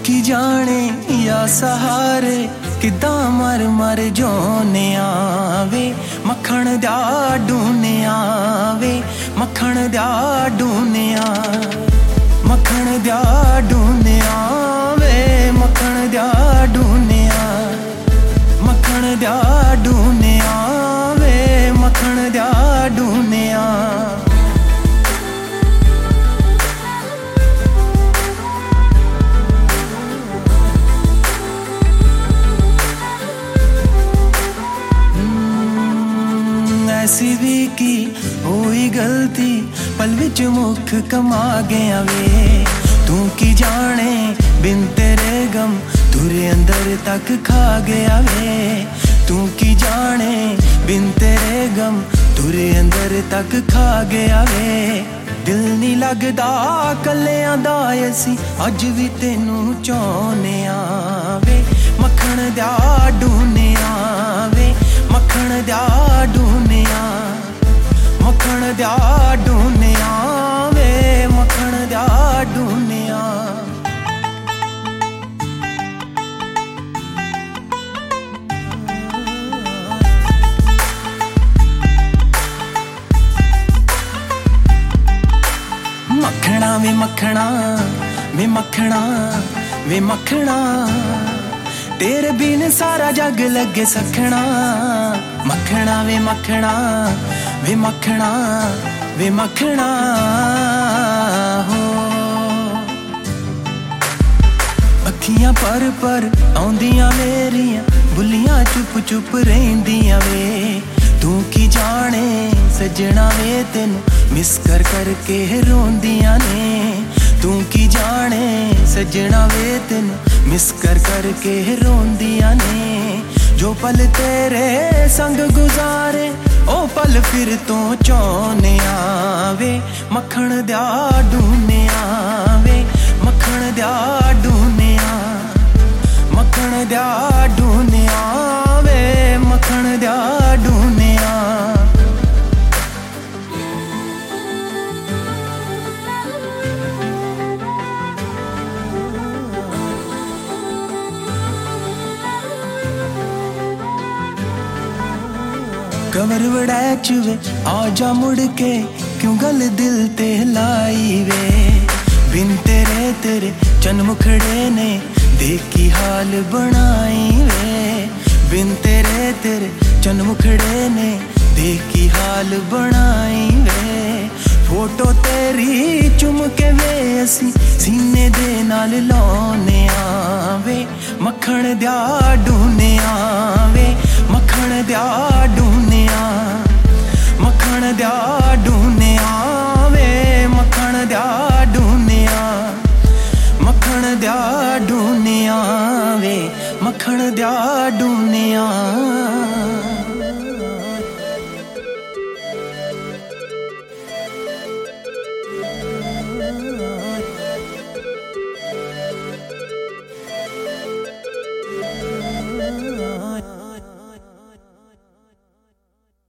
की जाने या सहारे किदां मर मर जोने आवे मक्खण दा डूने आवे मक्खण दा डूने मक्खण दा डूने आवे मक्खण दा डूने मक्खण दा डूने आवे मक्खण दा डूने ऐसी भी की होई गलती पल विच मुख कमा गया वे तू की जाने बिन तेरे गम तुरे अंदर तक खा गया वे तू की जाने बिन तेरे गम तुरे अंदर तक खा गया वे दिल नहीं लगदा कलियां दा असी अज भी तेनू चाहुने वे मक्खण दा डूने वे मक्खण दा डूने मक्खण दा डूने वे मक्खण दा डूने मक्खणा वे मक्खणा वे मक्खणा वे मक्खणा तेरे बिन सारा जग लगे सखना मक्खणा वे मक्खणा वे मक्खणा वे मक्खणा हो अखियां पर आउंदियां मेरियां बुलियां चुप चुप रहिंदियां वे तू की जाने सजना वे तेनू मिस कर करके रोंदियां ने तू की जाने सजना वे तेनू मिस कर करके रोंदियां ने जो पल तेरे संग गुजारे ओ पल फिर तो चाहुने वे मक्खण दा डूने वे मक्खण दा डूने मक्खण दा डूने वे मक्खण दा डूने कवर वड़ैच वे आजा मुड़ के क्यों गल दिल ते लाई वे बिन तेरे तेरे चन मुखड़े ने देखी हाल बनाई वे बिन तेरे तेरे चन मुखड़े ने देखी हाल बनाई वे फोटो तेरी चुम के वे असी सीने दे नाल लाने वे मक्खण दा डूने वे मक्खण दा डूने मक्खण दा डूने वे मक्खण दा डूने मक्खण दा डूने वे मक्खण दा डूने